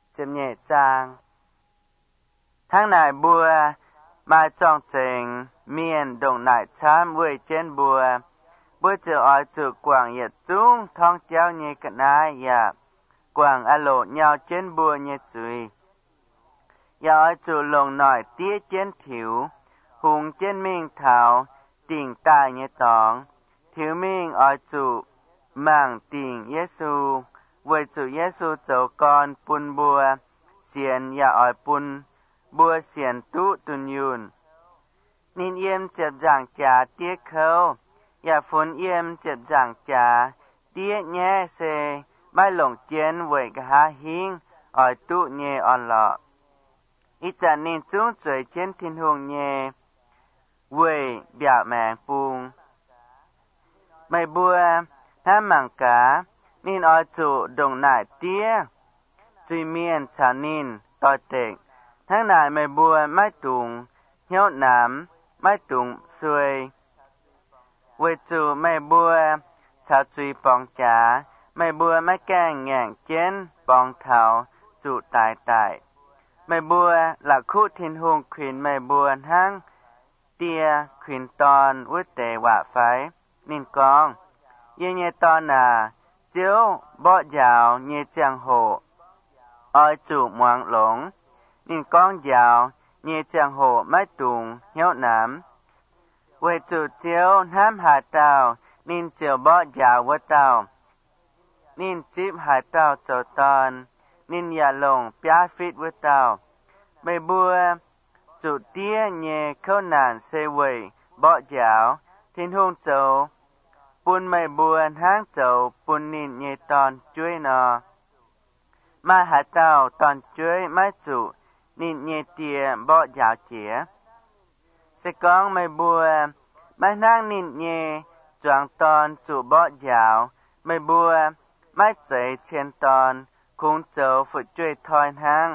chìm nhẹ trang. Tháng này bùa, mai trong trình, miền đồng nải chám với trên bùa. Bùa chữ ỏi chữ quảng yết trung, thong chéo nhẹ cận ai, dạ. Quảng á lộ nhau trên bùa nhẹ chùi. Dạ ỏi chữ lồng nổi tía trên thiếu, hùng trên mình thảo, tình tài nhẹ tóng. Thiếu mình ỏi chữ mảng tình Giê-xu, với chữ Giê-xu cháu con bùn bùa, xiên dạ ỏi bùn, bùa xiên tú tuần yun. Nín yếm chật giảng trà tía khâu, dạ phun yếm chật giảng trà, tía nhé xê, mai lồng chén với gà hình, ỏi tú nhé on lọ. Ít chả nín chung trời trên thiên hùng nhé, với bịa mẹng phung. Mày bùa, thám mảng cá, nín ỏi chủ đồng nải tía, duy miên chả nín, tòi tịnh. Tháng này mày bùa mai tùng, hiếu nám, mai tùng xuôi. Với chủ mày bùa, chào truy bóng chá, mày bùa mai càng ngạn chén, bóng thảo, chủ tài tài. Mày bùa là khu thiên hùng khuyên mày bùa hăng, tia khuyên tòn út tệ quả phái, nín con. Yên nhé tòn à, chiếu bó dạo nhé chàng hộ, oi chủ moang lống, nín con dạo nhé chàng hộ mai tùng, hiếu nám. Với chủ chiếu nám hà tàu, nín chiếu bó dạo với tàu, nín chíp hà tàu cho tòn, nín nhà lồng bia phít với tàu. Mày bùa, chủ tía nhé khâu nàn xê vầy, bó dạo, thiên hôn châu, bùn mày bùa háng châu, bùn nín nhé tòn chuối nò. Mai hà tàu tòn chuối mai chủ, nín nhé tìa bó dạo chía. Sẽ con mày bùa, mai nang nín nhé, choáng tòn chủ bó dạo, mày bùa, mai chạy trên tòn, khung châu phụ chuối thoi hang.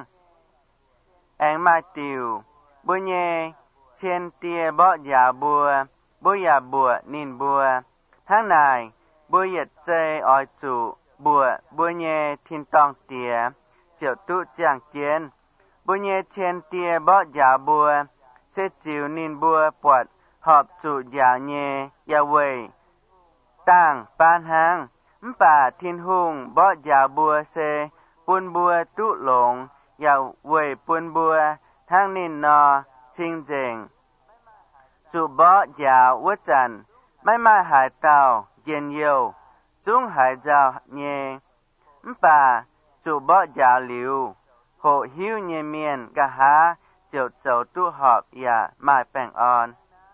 Anh mai tiều, bùa nhé, trên tia bó dạo bùa dạ bùa nín bùa. Tháng này, bùa yết chê oi chủ, bùa nhé thiên tông tía, chiều tụ chàng chén. Bùa nhé trên tia bó dạo bùa, sẽ chiều nín bùa bọt, họp chủ dạo nhé, dạ vầy. Tàng, ban hang, bà thiên hùng bó dạo bùa xê, bùn bùa tụ lộn, dạ vầy bùn bùa, thang nín nò, chinh dình. Chủ bó dạo vất trần, mai mai hải tàu, yên yêu, chúng hải dạo nhé. Bà, chủ bó dạo liu, hộ hiu nhé miền gà há, chiều châu tụ họp dạ mai bèng on.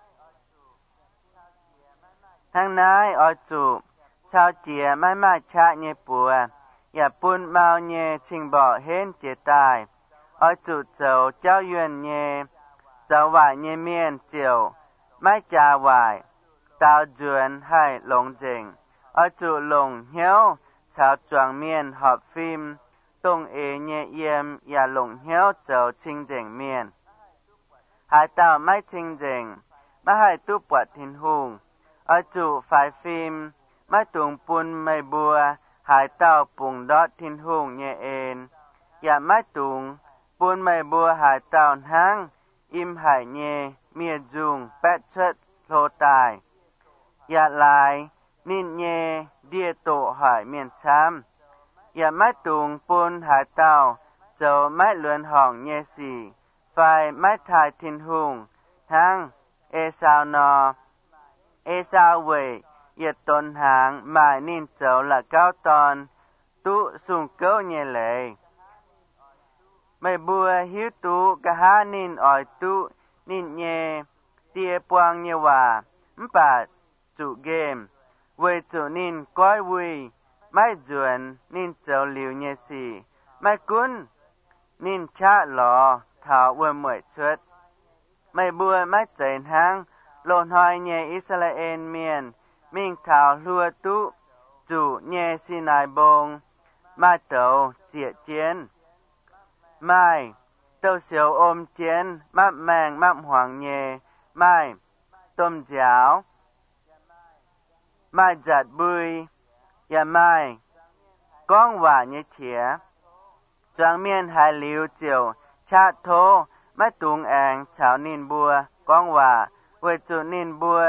Tháng nái oi chủ, chào chìa mai mai chạ nhé bùa, dạ bùn mau nhé trình bỏ hên chế tài. Oi chủ châu cháu yuen nhé, cháu vải nhé miền chiều, mai trà vải, tao duyên hay lồng dình. Oi chủ lồng hiếu, chào choàng miền họp phim, tung ế nhé yếm, dạ lồng hiếu châu chinh dình miền. Hai tao mai chinh dình, mai hai tu bọt thiên hùng. Oi chủ phải phim, mai tung bùn mây bùa, hai tao bùng đót thiên hùng nhé ên. Dạ mai tung, bùn mây bùa hai tao hang, im hải nhé, mìa dùng, bét chất, lô tài. Dạ lại, nín nhé, địa tổ hỏi miền chám. Dạ mai tung bùn hai tao, châu mai lươn hỏng nhé xì, phải mai thai thiên hùng, hang, ê sao nò. Ê sao vậy, yết tôn hàng mài nín châu là cao tòn, tụ sung câu nhé lệ. Mày bùa hiếu tụ cả há nín ỏi tụ, nín nhé, tia quang nhé hòa, bà chủ game, với chủ nín coi vui, mai duyên nín châu liu nhé xì, mai cún, nín chá lò, thảo vừa mười chuất. Mày bùa mai chén hang, lộn hỏi nhé Israel miền, mình thảo lùa tụ, chủ nhé Sinai bông, mai tàu chĩa chiến. Mai, tàu xíu ôm chiến, mắp màng mắp hoàng nhé, mai, tôm giáo, mai giặt bùi, ya mai, con quả nhé chía. choang miên hai liu chiều cha thô mắt tung anh chào nín bùa con hòa với chủ nín bùa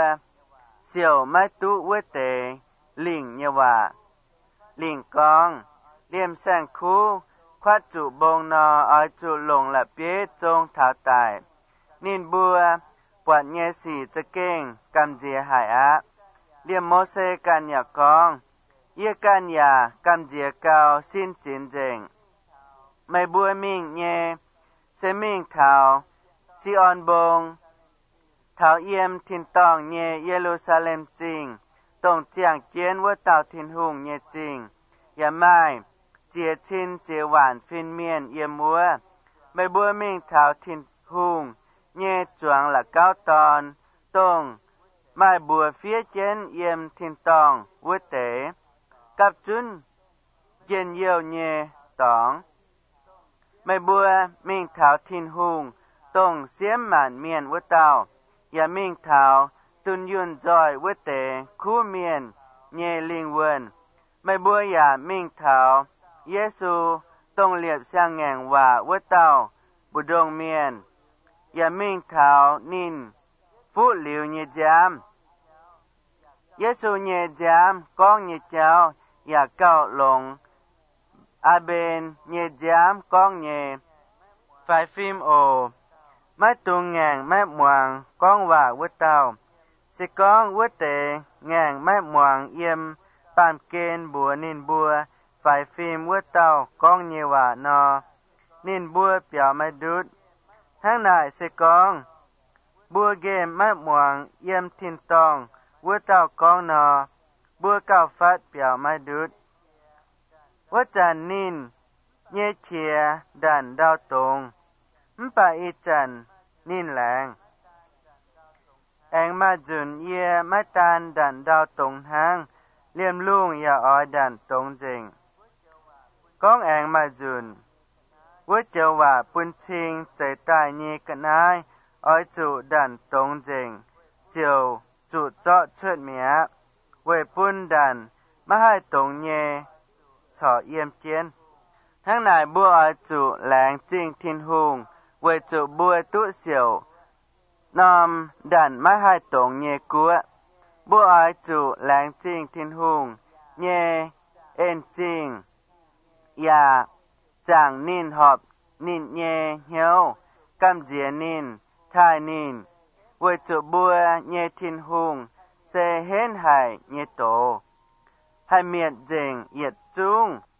siêu mắt tu với tề lỉnh như hòa lỉnh con liêm sang khu khoát chủ bông nò ở chủ lồng là biết trông thảo tài nín bùa quạt nghe xỉจะเก่งกำเจียหายอะเรียมโมเสกันอย่ากองเยี่ยกันอย่ากำเจียเกาสิ้นจินเจงไม่บัวมิ่งเยเซมิ่งเทาซีออนบงเทาเยี่ยมทินตองเยเยรูซาเล็มจริงตรงเจียงเจียนว่าเต่าทินหุงเยจริงอย่าไม่เจียชินเจียหวานฟินเมียนเยี่ยมัวไม่บัวมิ่งเทาทินหุงเย่จวงละเก้าตอนตรงไม่บัวเฟียเจนเยี่ยมทินตองวุเตกับจุนเย็นเยี่ยวเย่ตองไม่บัวมิ่งเท้าทินหุงตรงเสียมหมันเมียนวุเตาอย่ามิ่งเท้าตุนยุนจอยวุเตคู่เมียนเย่ลิงเวินไม่บัวอย่ามิ่งเท้าเยซูต้องเลียบเสียงแงงว่าวุเตาบุดงเมียนอย่ามิ่งเท้านินฟูหลิวเยจามเยซูเยจามก้องเยเจ้าอย่าเก้าลงอาเบนเยจามก้องเยไฟฟิมโอไม่ตุงแงงไม่หมวงก้องว่าวุเตาสิก้องวุเตแงงไม่หมวงเยี่ยมปามเกนบัวนินบัวไฟฟิมวุเตาก้องเยว่านอนินบัวเปียวไม่ดุดทั้งนายสิกองบัวเกมไม่หมวงเยี่ยมทินตองวัวเต้ากองนอบัวเก้าฟัดเปียวไม่ดุดวัจันนินเยเชียดันดาวตรงมปะอีจันนินแหลงแองมาจุนเยไม่ตานดันดาวตรงหางเลี่ยมลุงอย่าอ้อยดันตรงจริงก้องแองมาจุนว่าเจ้าว่าปุนชิงใจตายนี้กันนายอ้อยจุดันตรงจริงเจียวจุเจาะเชิดเมียเวยปุนดันไม่ให้ตรงเยฉอเยี่ยมเจียนทั้งนายบัวอ้อยจุแหลงจริงทินหุงเวยจุบัวตุเสียวนอมดันไม่ให้ตรงเยกัวบัวอ้อยจุแหลงจริงทินหุงเยเอ็นจริงอย่าจางนินหอบนินเยเหียวกำเจียนินทายนินเวจุบัวเยทินหุงเซเห็นหายเยโตให้เมียดเจงเหยียดจุง